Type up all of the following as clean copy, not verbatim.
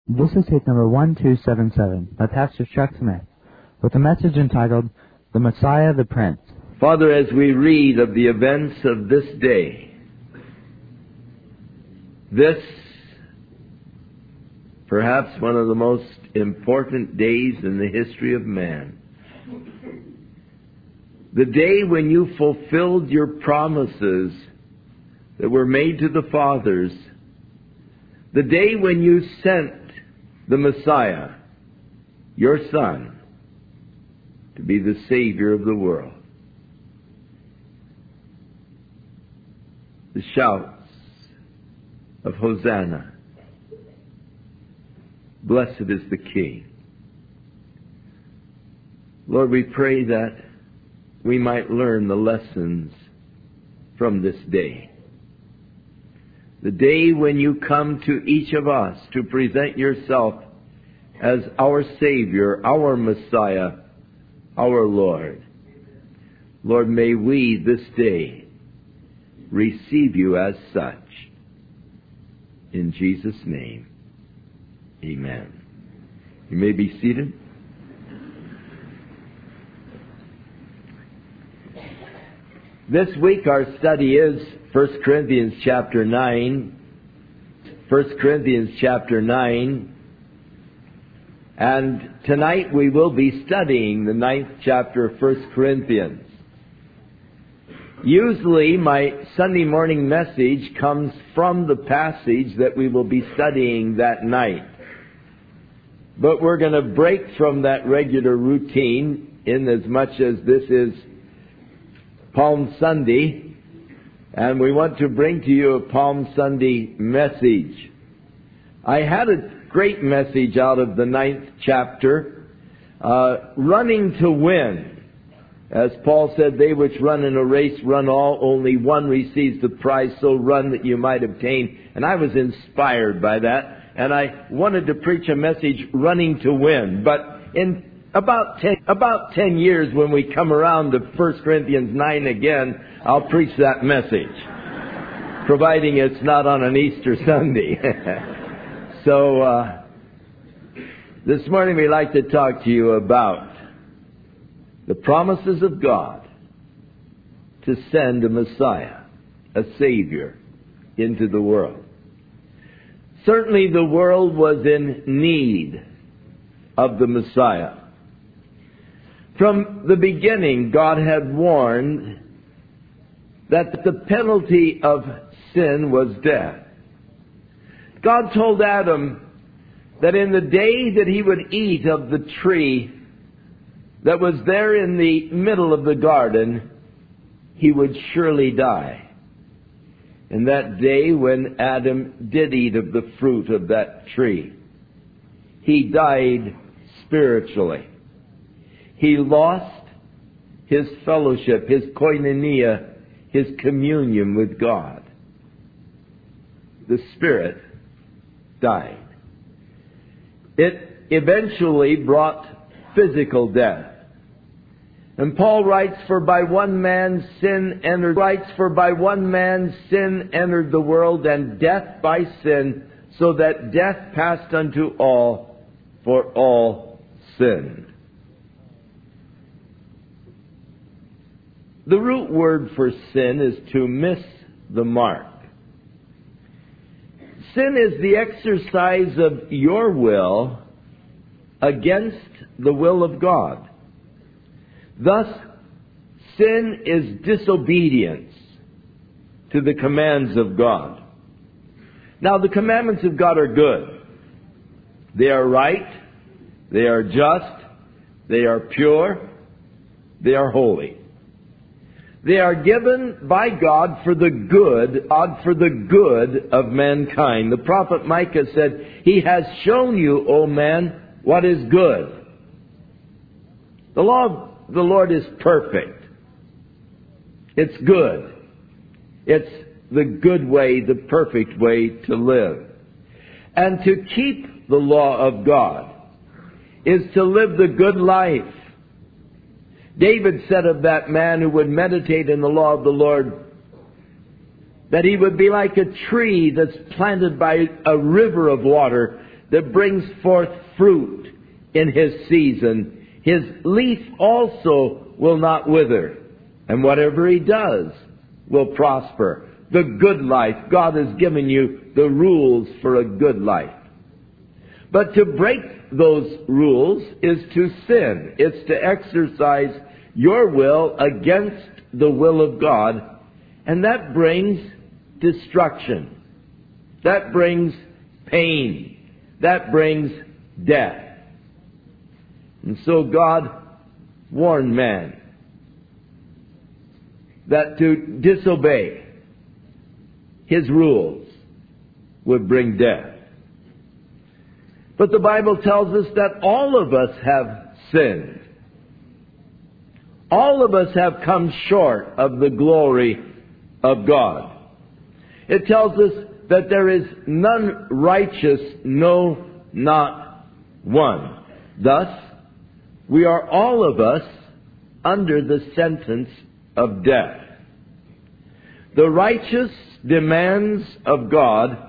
This is tape number 1277 by Pastor Chuck Smith with a message entitled, The Messiah the Prince. Father, as we read of the events of this day, this perhaps one of the most important days in the history of man, the day when you fulfilled your promises that were made to the fathers, the day when you sent the Messiah, your Son, to be the Savior of the world. The shouts of Hosanna, blessed is the King. Lord, we pray that we might learn the lessons from this day. The day when you come to each of us to present yourself as our Savior, our Messiah, our Lord. Lord, may we this day receive you as such. In Jesus' name, amen. You may be seated. This week our study is 1 Corinthians chapter 9. 1 Corinthians chapter 9. And tonight we will be studying the 9th chapter of 1 Corinthians. Usually my Sunday morning message comes from the passage that we will be studying that night. But we're going to break from that regular routine in as much as this is Palm Sunday, and we want to bring to you a Palm Sunday message. I had a great message out of the 9th chapter, running to win. As Paul said, they which run in a race run all, only one receives the prize, so run that you might obtain. And I was inspired by that, and I wanted to preach a message running to win. But in about 10 years, when we come around to 1 Corinthians 9 again, I'll preach that message, providing it's not on an Easter Sunday. So, this morning we'd like to talk to you about the promises of God to send a Messiah, a Savior, into the world. Certainly the world was in need of the Messiah. From the beginning, God had warned that the penalty of sin was death. God told Adam that in the day that he would eat of the tree that was there in the middle of the garden, he would surely die. And that day when Adam did eat of the fruit of that tree, he died spiritually. He lost his fellowship, his koinonia, his communion with God. The spirit died. It eventually brought physical death. And Paul writes, For by one man sin entered the world, and death by sin, so that death passed unto all, for all sinned. The root word for sin is to miss the mark. Sin is the exercise of your will against the will of God. Thus, sin is disobedience to the commands of God. Now, the commandments of God are good. They are right. They are just. They are pure. They are holy. They are given by God for the good of mankind. The prophet Micah said, He has shown you, O man, what is good. The law of the Lord is perfect. It's good. It's the good way, the perfect way to live. And to keep the law of God is to live the good life. David said of that man who would meditate in the law of the Lord that he would be like a tree that's planted by a river of water that brings forth fruit in his season. His leaf also will not wither, and whatever he does will prosper. The good life. God has given you the rules for a good life. But to break those rules is to sin. It's to exercise your will against the will of God, and that brings destruction. That brings pain. That brings death. And so God warned man that to disobey His rules would bring death. But the Bible tells us that all of us have sinned. All of us have come short of the glory of God. It tells us that there is none righteous, no, not one. Thus, we are all of us under the sentence of death. The righteous demands of God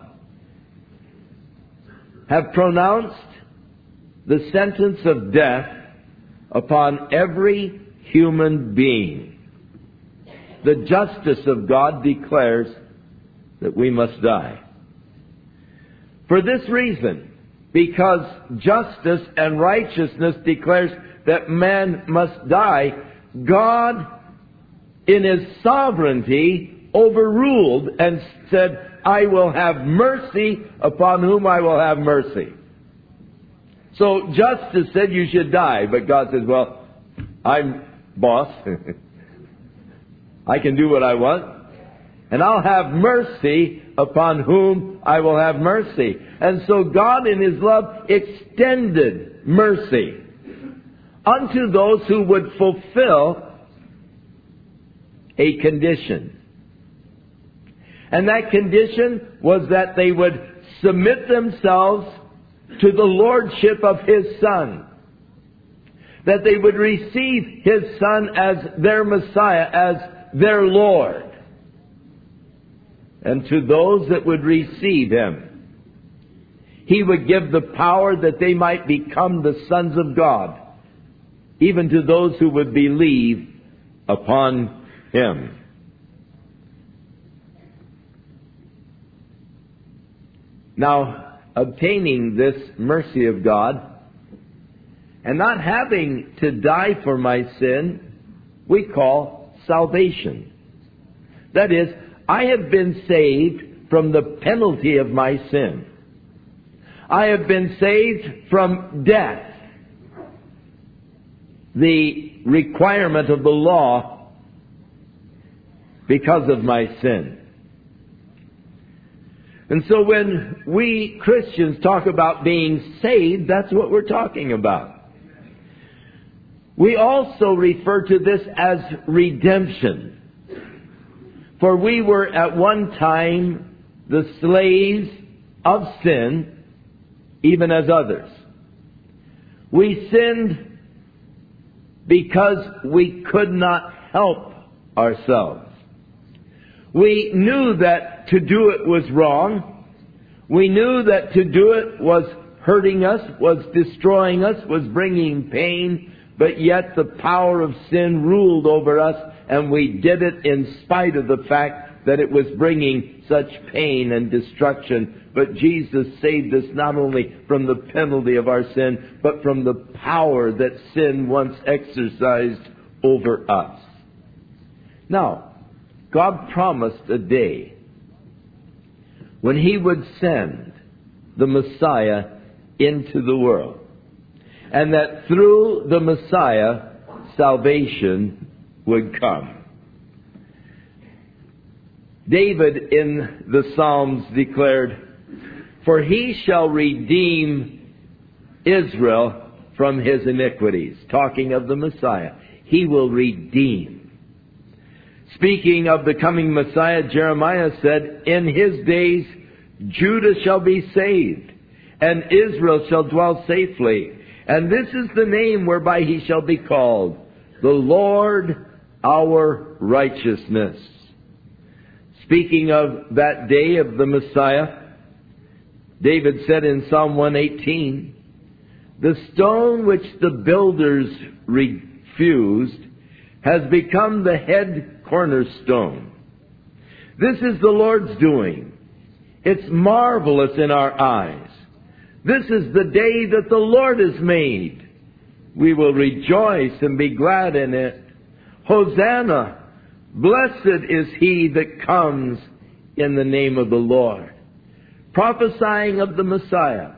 have pronounced the sentence of death upon every human being. The justice of God declares that we must die. For this reason, because justice and righteousness declares that man must die, God, in His sovereignty, overruled and said, I will have mercy upon whom I will have mercy. So justice said you should die, but God says, well, I'm boss. I can do what I want. And I'll have mercy upon whom I will have mercy. And so God in His love extended mercy unto those who would fulfill a condition. And that condition was that they would submit themselves to the lordship of His Son. That they would receive His Son as their Messiah, as their Lord. And to those that would receive Him, He would give the power that they might become the sons of God, even to those who would believe upon Him. Now, obtaining this mercy of God and not having to die for my sin, we call salvation. That is, I have been saved from the penalty of my sin. I have been saved from death, the requirement of the law, because of my sin. And so when we Christians talk about being saved, that's what we're talking about. We also refer to this as redemption. For we were at one time the slaves of sin, even as others. We sinned because we could not help ourselves. We knew that to do it was wrong. We knew that to do it was hurting us, was destroying us, was bringing pain, but yet the power of sin ruled over us, and we did it in spite of the fact that it was bringing such pain and destruction. But Jesus saved us not only from the penalty of our sin, but from the power that sin once exercised over us. Now, God promised a day when He would send the Messiah into the world, and that through the Messiah, salvation would come. David in the Psalms declared, "For He shall redeem Israel from his iniquities." Talking of the Messiah. He will redeem. Speaking of the coming Messiah, Jeremiah said, "In His days Judah shall be saved, and Israel shall dwell safely. And this is the name whereby He shall be called, the Lord our righteousness." Speaking of that day of the Messiah, David said in Psalm 118, "The stone which the builders refused has become the head cornerstone. This is the Lord's doing. It's marvelous in our eyes. This is the day that the Lord has made. We will rejoice and be glad in it. Hosanna! Blessed is he that comes in the name of the Lord." Prophesying of the Messiah.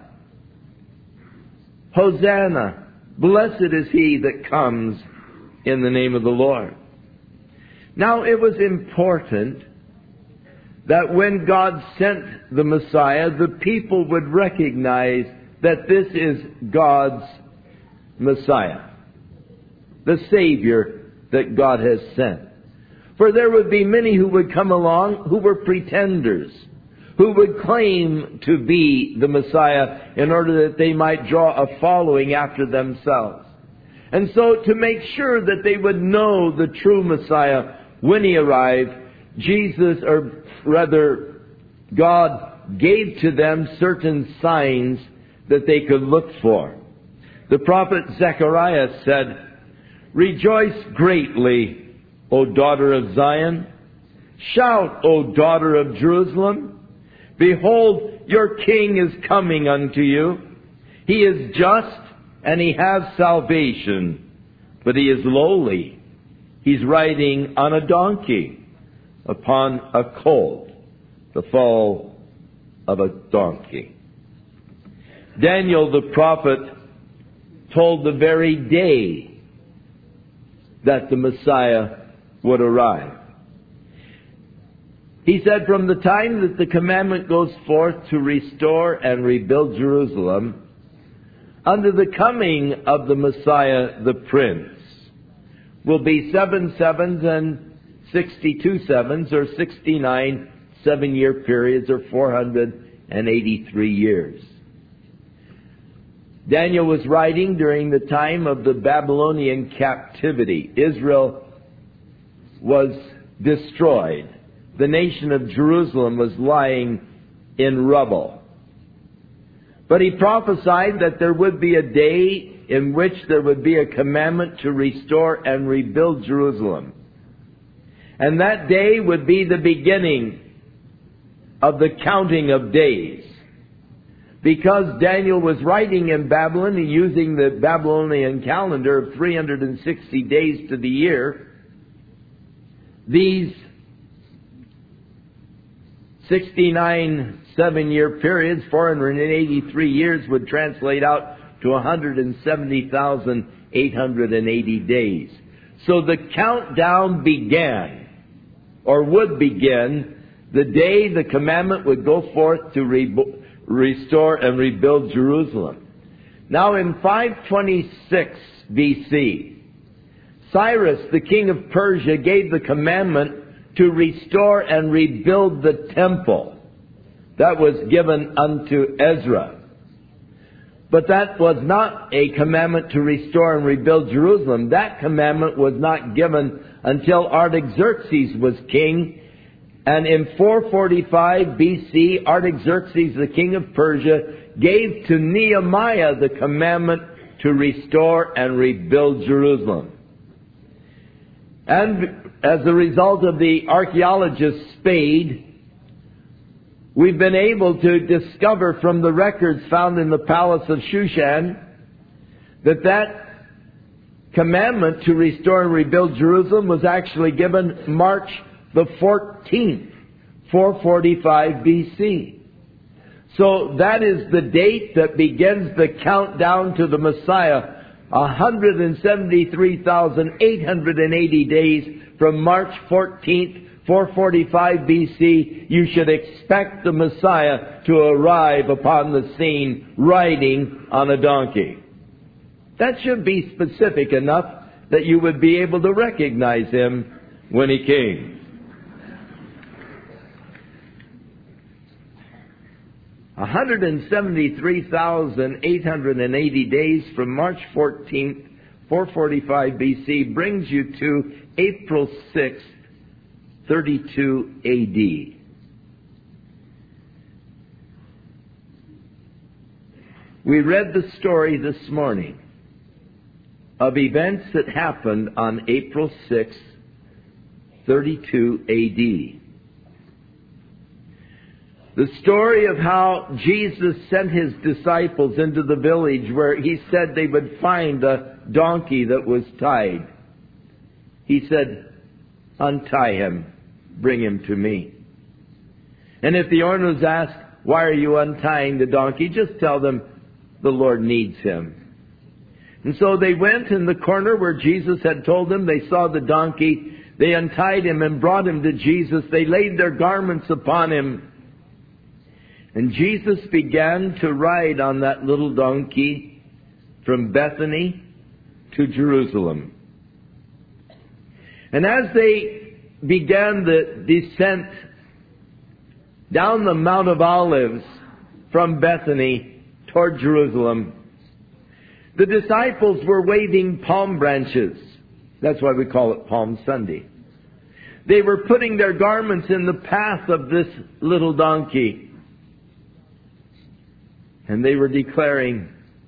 Hosanna! Blessed is he that comes in the name of the Lord. Now, it was important that when God sent the Messiah, the people would recognize that this is God's Messiah, the Savior that God has sent. For there would be many who would come along who were pretenders, who would claim to be the Messiah in order that they might draw a following after themselves. And so, to make sure that they would know the true Messiah when he arrived, God gave to them certain signs that they could look for. The prophet Zechariah said, "Rejoice greatly, O daughter of Zion. Shout, O daughter of Jerusalem. Behold, your king is coming unto you. He is just, and he has salvation, but he is lowly. He's riding on a donkey, upon a colt, the foal of a donkey." Daniel the prophet told the very day that the Messiah would arrive. He said, "From the time that the commandment goes forth to restore and rebuild Jerusalem, unto the coming of the Messiah the Prince, will be 7 sevens and 62 sevens, or 69 7-year periods, or 483 years." Daniel was writing during the time of the Babylonian captivity. Israel was destroyed. The nation of Jerusalem was lying in rubble. But he prophesied that there would be a day in which there would be a commandment to restore and rebuild Jerusalem. And that day would be the beginning of the counting of days. Because Daniel was writing in Babylon, using the Babylonian calendar of 360 days to the year, these 69 7-year periods, 483 years, would translate out to 170,880 days. So the countdown began, or would begin, the day the commandment would go forth to restore and rebuild Jerusalem. Now in 526 BC, Cyrus, the king of Persia, gave the commandment to restore and rebuild the temple. That was given unto Ezra. But that was not a commandment to restore and rebuild Jerusalem. That commandment was not given until Artaxerxes was king. And in 445 BC, Artaxerxes, the king of Persia, gave to Nehemiah the commandment to restore and rebuild Jerusalem. And as a result of the archaeologist Spade, we've been able to discover from the records found in the palace of Shushan that commandment to restore and rebuild Jerusalem was actually given March the 14th, 445 BC. So that is the date that begins the countdown to the Messiah, 173,880 days from March 14th, 445 BC. You should expect the Messiah to arrive upon the scene riding on a donkey. That should be specific enough that you would be able to recognize him when he came. 173,880 days from March 14th, 445 BC brings you to April 6th, 32 AD. We read the story this morning of events that happened on April 6, 32 A.D. The story of how Jesus sent His disciples into the village where He said they would find a donkey that was tied. He said, "Untie him, bring him to me." And if the owners ask, "Why are you untying the donkey?" just tell them, "The Lord needs him." And so they went in the corner where Jesus had told them. They saw the donkey. They untied him and brought him to Jesus. They laid their garments upon him. And Jesus began to ride on that little donkey from Bethany to Jerusalem. And as they began the descent down the Mount of Olives from Bethany toward Jerusalem, the disciples were waving palm branches. That's why we call it Palm Sunday. They were putting their garments in the path of this little donkey. And they were declaring,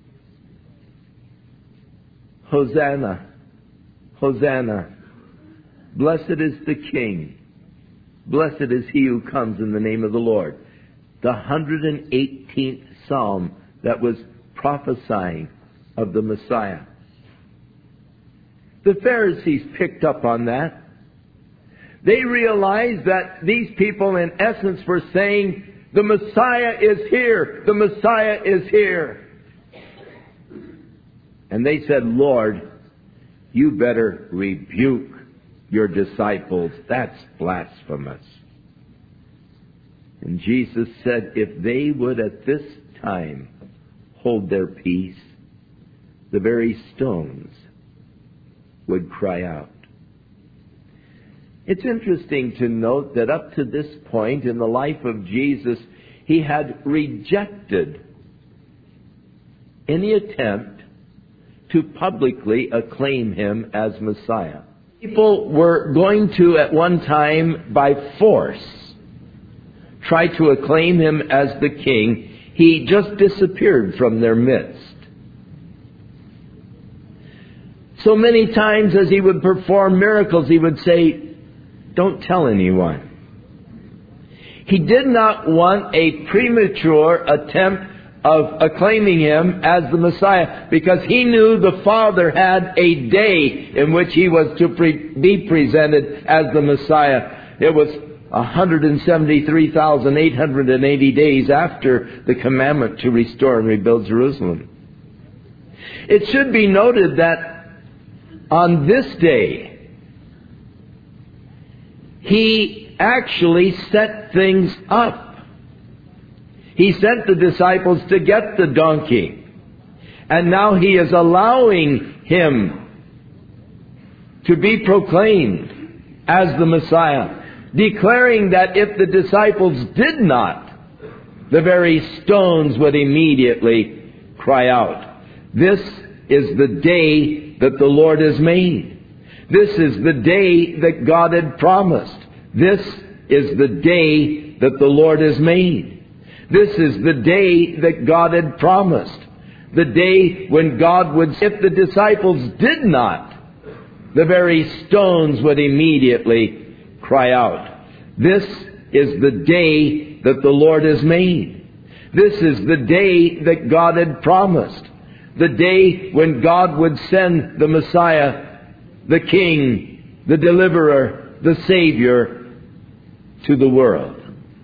"Hosanna, Hosanna, blessed is the King, blessed is He who comes in the name of the Lord." The 118th Psalm that was prophesying of the Messiah. The Pharisees picked up on that. They realized that these people in essence were saying, "The Messiah is here! The Messiah is here!" And they said, "Lord, you better rebuke your disciples. That's blasphemous." And Jesus said, if they would at this time hold their peace, the very stones would cry out. It's interesting to note that up to this point in the life of Jesus, He had rejected any attempt to publicly acclaim Him as Messiah. People were going to, at one time, by force, try to acclaim Him as the King. He just disappeared from their midst. So many times as He would perform miracles, He would say, "Don't tell anyone." He did not want a premature attempt of acclaiming Him as the Messiah, because He knew the Father had a day in which He was to be presented as the Messiah. It was 173,880 days after the commandment to restore and rebuild Jerusalem. It should be noted that on this day, He actually set things up. He sent the disciples to get the donkey. And now He is allowing Him to be proclaimed as the Messiah, declaring that if the disciples did not, the very stones would immediately cry out. This is the day that the Lord has made. This is the day that God had promised. This is the day that the Lord has made. This is the day that God had promised. The day when God would, if the disciples did not, the very stones would immediately cry out. This is the day that the Lord has made. This is the day that God had promised. The day when God would send the Messiah, the King, the Deliverer, the Savior to the world.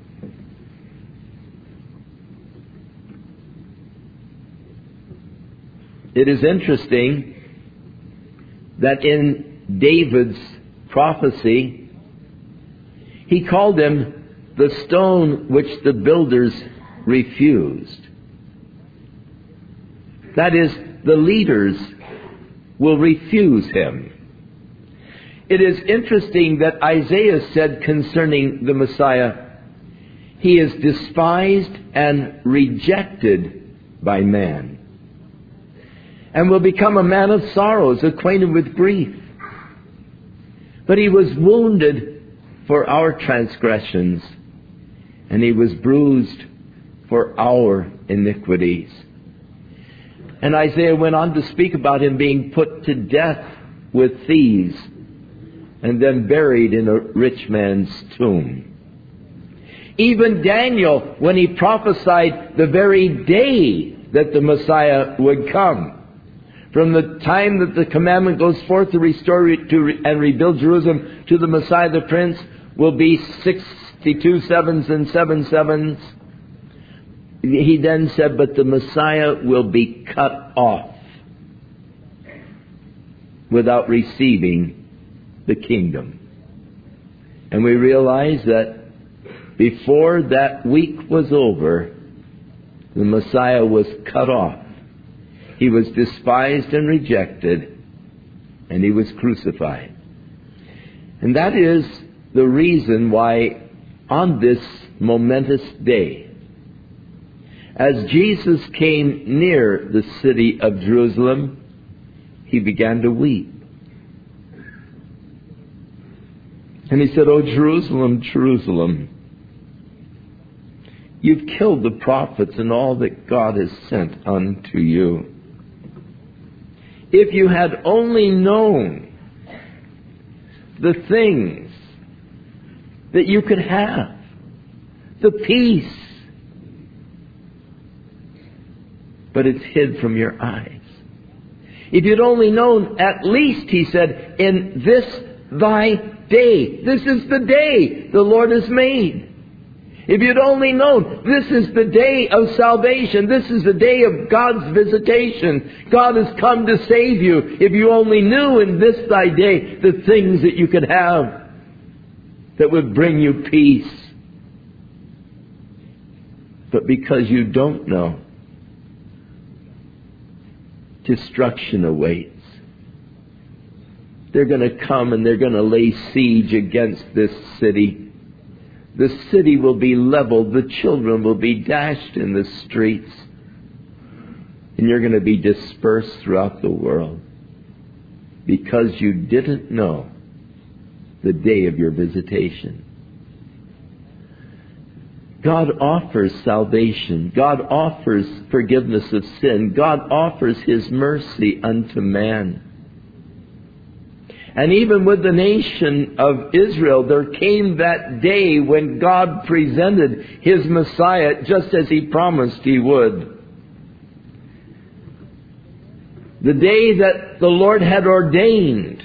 It is interesting that in David's prophecy, he called him the stone which the builders refused. That is, the leaders will refuse Him. It is interesting that Isaiah said concerning the Messiah, He is despised and rejected by man, and will become a man of sorrows, acquainted with grief. But He was wounded for our transgressions, and He was bruised for our iniquities. And Isaiah went on to speak about him being put to death with thieves and then buried in a rich man's tomb. Even Daniel, when he prophesied the very day that the Messiah would come, from the time that the commandment goes forth to restore and rebuild Jerusalem to the Messiah the Prince will be 62 sevens and 7 sevens. He then said, but the Messiah will be cut off without receiving the kingdom. And we realize that before that week was over, the Messiah was cut off. He was despised and rejected, and he was crucified. And that is the reason why on this momentous day, as Jesus came near the city of Jerusalem, he began to weep. And he said, "O Jerusalem, Jerusalem, you've killed the prophets and all that God has sent unto you. If you had only known the things that you could have, the peace, but it's hid from your eyes. If you'd only known, at least," he said, "in this thy day." This is the day the Lord has made. If you'd only known, this is the day of salvation. This is the day of God's visitation. God has come to save you. If you only knew in this thy day the things that you could have that would bring you peace. But because you don't know, destruction awaits. They're going to come and they're going to lay siege against this city. The city will be leveled. The children will be dashed in the streets. And you're going to be dispersed throughout the world because you didn't know the day of your visitation. God offers salvation. God offers forgiveness of sin. God offers His mercy unto man. And even with the nation of Israel, there came that day when God presented His Messiah just as He promised He would. The day that the Lord had ordained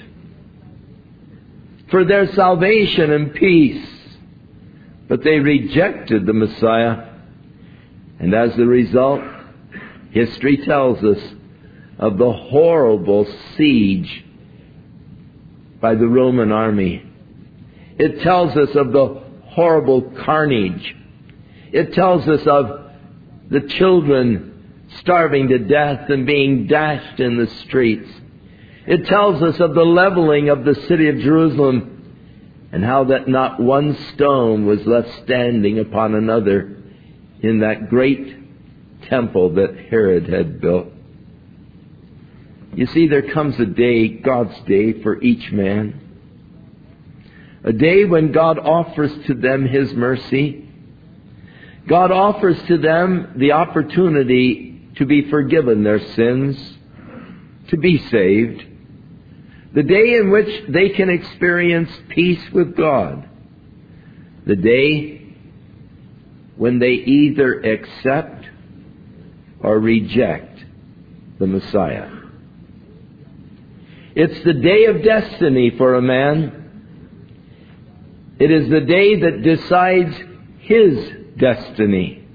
for their salvation and peace. But they rejected the Messiah. And as a result, history tells us of the horrible siege by the Roman army. It tells us of the horrible carnage. It tells us of the children starving to death and being dashed in the streets. It tells us of the leveling of the city of Jerusalem and how that not one stone was left standing upon another in that great temple that Herod had built. You see, there comes a day, God's day for each man. A day when God offers to them His mercy. God offers to them the opportunity to be forgiven their sins, to be saved. The day in which they can experience peace with God. The day when they either accept or reject the Messiah. It's the day of destiny for a man. It is the day that decides his destiny.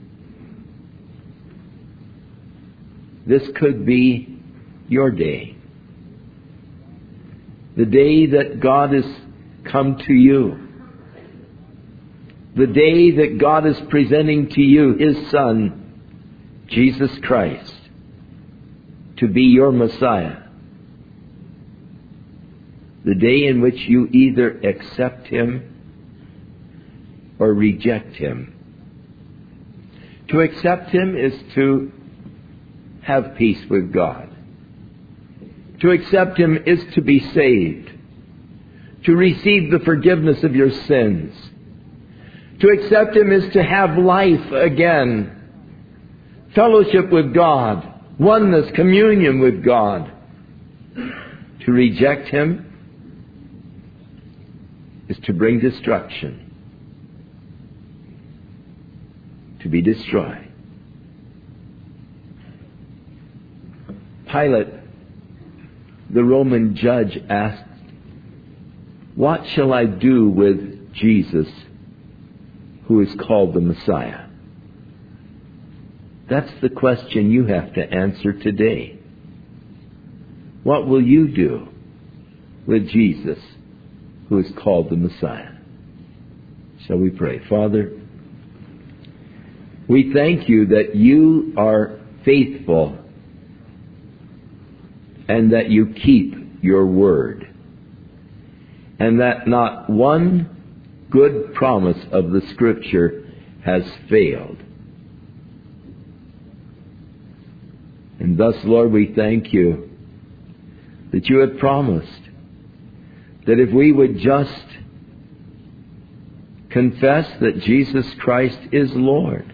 This could be your day. The day that God has come to you. The day that God is presenting to you His Son, Jesus Christ, to be your Messiah. The day in which you either accept Him or reject Him. To accept Him is to have peace with God. To accept Him is to be saved. To receive the forgiveness of your sins. To accept Him is to have life again. Fellowship with God. oneness, communion with God. To reject Him is to bring destruction, to be destroyed. Pilate, the Roman judge, asked, "What shall I do with Jesus, who is called the Messiah?" That's the question you have to answer today. What will you do with Jesus, who is called the Messiah? Shall we pray? Father, we thank you that you are faithful and that you keep your word, and that not one good promise of the Scripture has failed. And thus, Lord, we thank you that you have promised that if we would just confess that Jesus Christ is Lord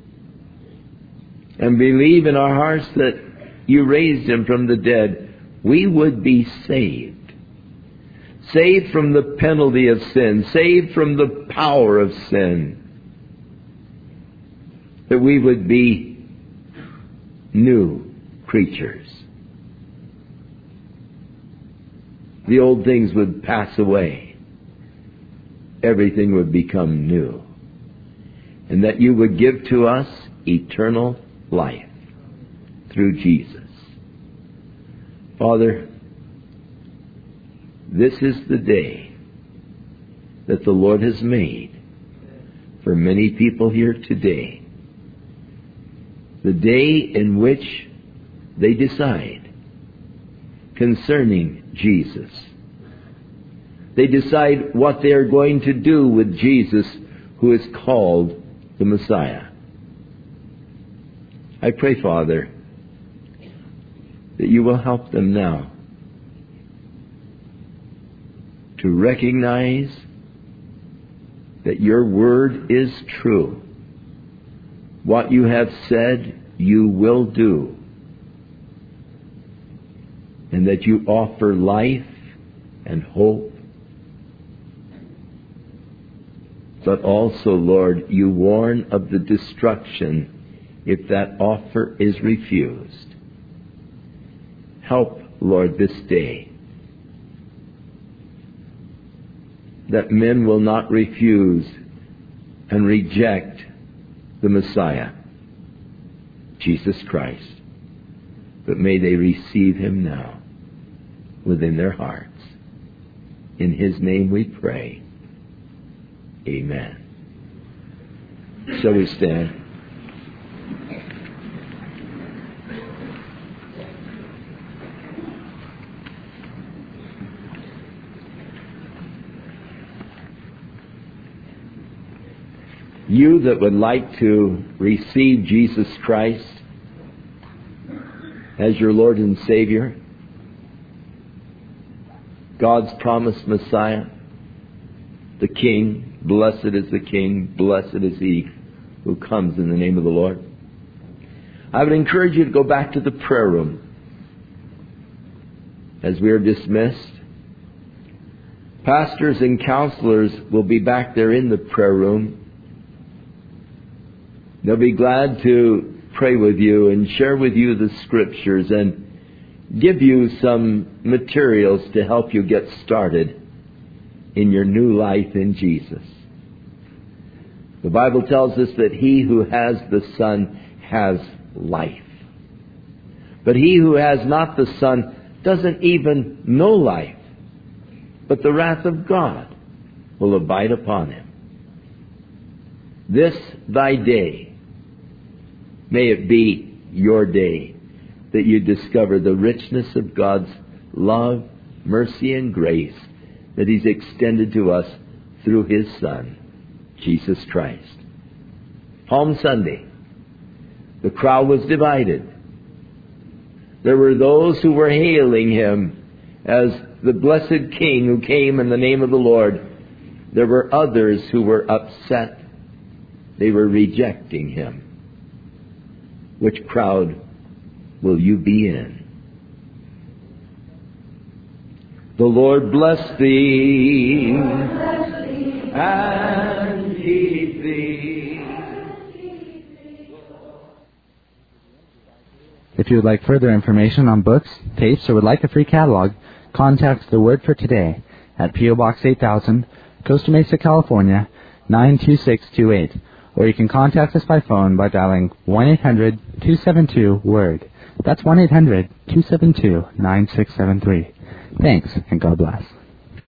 and believe in our hearts that you raised Him from the dead, we would be saved. Saved from the penalty of sin, saved from the power of sin. That we would be new creatures. The old things would pass away. Everything would become new. And that you would give to us eternal life through Jesus. Father, this is the day that the Lord has made for many people here today. The day in which they decide concerning Jesus. They decide what they are going to do with Jesus, who is called the Messiah. I pray, Father, that you will help them now to recognize that your word is true. What you have said, you will do. And that you offer life and hope. But also, Lord, you warn of the destruction if that offer is refused. Help, Lord, this day that men will not refuse and reject the Messiah, Jesus Christ, but may they receive Him now within their hearts. In His name we pray. Amen. Shall we stand? You that would like to receive Jesus Christ as your Lord and Savior, God's promised Messiah, the King, blessed is the King, blessed is He who comes in the name of the Lord. I would encourage you to go back to the prayer room as we are dismissed. Pastors and counselors will be back there in the prayer room. They'll be glad to pray with you and share with you the Scriptures and give you some materials to help you get started in your new life in Jesus. The Bible tells us that he who has the Son has life. But he who has not the Son doesn't even know life, but the wrath of God will abide upon him. This thy day, may it be your day that you discover the richness of God's love, mercy, and grace that He's extended to us through His Son, Jesus Christ. Palm Sunday, the crowd was divided. There were those who were hailing Him as the blessed King who came in the name of the Lord. There were others who were upset. They were rejecting Him. Which crowd will you be in? The Lord bless thee and keep thee. If you would like further information on books, tapes, or would like a free catalog, contact The Word for Today at P.O. Box 8000, Costa Mesa, California, 92628. Or you can contact us by phone by dialing 1-800-272-WORD. That's 1-800-272-9673. Thanks, and God bless.